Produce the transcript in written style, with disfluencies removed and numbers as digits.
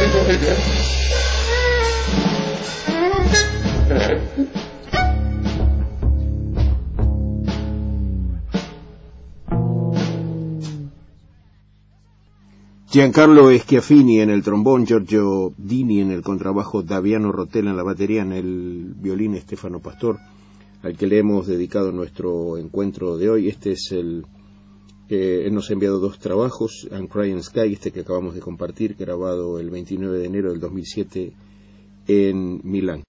Giancarlo Schiaffini en el trombón, Giorgio Dini en el contrabajo, Daviano Rotella en la batería, en el violín Stefano Pastor, al que le hemos dedicado nuestro encuentro de hoy. Este es él nos ha enviado 2 trabajos, And Crying Sky, este que acabamos de compartir, grabado el 29 de enero del 2007 en Milán.